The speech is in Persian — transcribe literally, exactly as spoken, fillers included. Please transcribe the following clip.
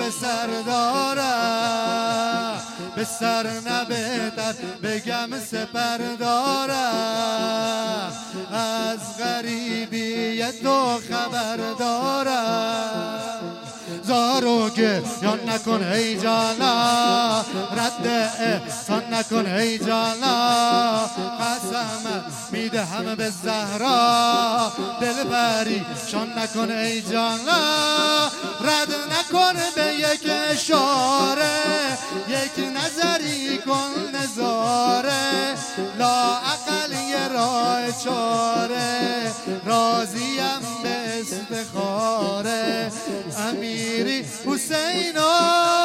سر دارم، به سر نبهتر بگم سپر دارم، از غریبی تو خبر دارم. زارو گریان نکن ای جانا، رد احسان نکن ای جانا، قسم میدهم به زهرا، دل پریشان نکن ای جانا، رد نکن به یک اشاره، یک نظری کن نظاره، لااقل یه راه چاره، راضیم به استخاره. امیری حسینا